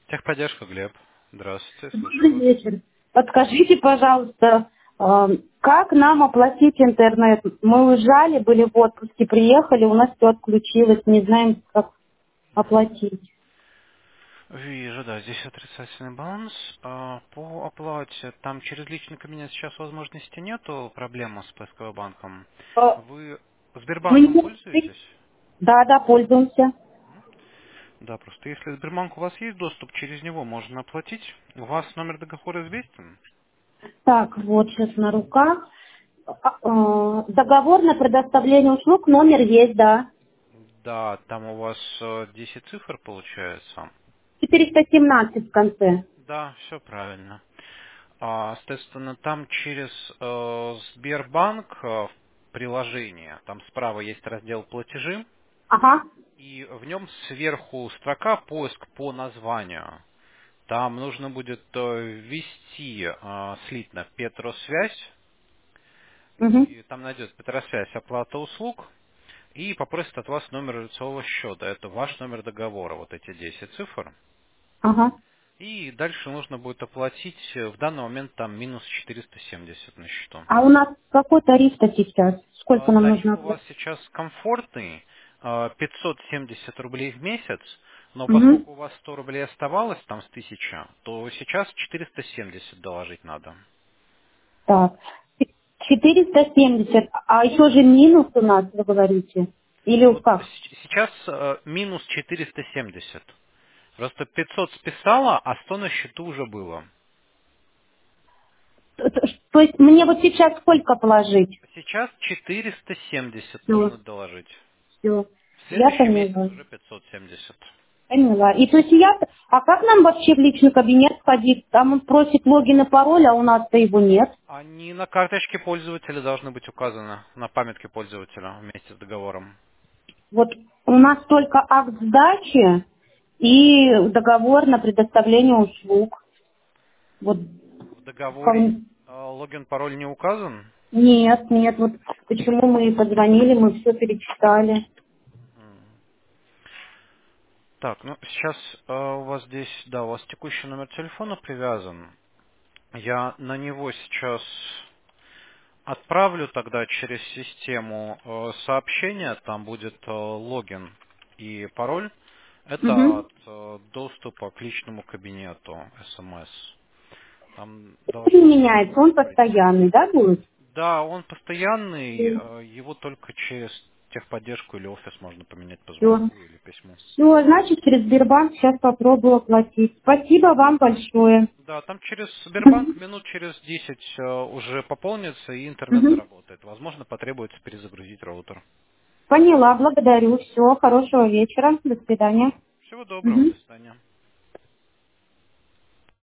Техподдержка, Глеб. Здравствуйте, слушаю Добрый вас. вечер. Подскажите, пожалуйста, как нам оплатить интернет? Мы уезжали, были в отпуске, приехали, у нас все отключилось, не знаем, как оплатить. Вижу, да, здесь отрицательный баланс. По оплате, там через личный кабинет сейчас возможности нету, проблема с ПСК банком. Э, Вы Мы не Сбербанком можем- пользуетесь? Да, да, пользуемся. Да, просто если Сбербанк у вас есть доступ, через него можно оплатить. У вас номер договора известен? Так, вот сейчас на руках. Договор на предоставление услуг, номер есть, да. Да, там у вас 10 цифр получается. 417 в конце. Да, все правильно. Соответственно, там через Сбербанк в приложение, там справа есть раздел платежи, Ага. и в нем сверху строка поиск по названию. Там нужно будет ввести слитно Петросвязь, Угу. и там найдет Петросвязь оплата услуг, и попросит от вас номер лицевого счета. Это ваш номер договора, вот эти 10 цифр. Ага. И дальше нужно будет оплатить, в данный момент там минус 470 на счету. А у нас какой тариф-то сейчас? Сколько нам Тариф нужно у вас оплатить? сейчас комфортный, 570 рублей в месяц, но Угу. поскольку у вас 100 рублей оставалось там с 1000, то сейчас 470 доложить надо. Так, 470. А еще же минус у нас, вы говорите? Или Вот как? сейчас минус 470. Просто 500 списала, а 100 на счету уже было. То есть мне вот сейчас сколько положить? Сейчас 470 Все, нужно доложить. все. В Я следующий месяц поняла. уже 570. Поняла. И то есть а как нам вообще в личный кабинет ходить? Там он просит логин и пароль, а у нас-то его нет. Они на карточке пользователя должны быть указаны, на памятке пользователя вместе с договором. Вот у нас только акт сдачи и договор на предоставление услуг. Вот В договоре вполне- логин, пароль не указан. нет, нет, вот почему мы и позвонили, мы все перечитали. Так, ну сейчас у вас здесь, да, у вас текущий номер телефона привязан. Я на него сейчас отправлю тогда через систему сообщение, там будет логин и пароль. Это Угу. от доступа к личному кабинету СМС. Там Не должно меняется, он прийти. постоянный, да, будет? Да, он постоянный, Все. его только через техподдержку или офис можно поменять по Все, звонку или письму. значит, через Сбербанк сейчас попробую оплатить. Спасибо вам большое. Да, там через Сбербанк Мгм. минут через 10 уже пополнится и интернет Мгм. заработает. Возможно, потребуется перезагрузить роутер. Поняла, благодарю. Все, хорошего вечера. До свидания. Всего доброго, Мгм. до свидания.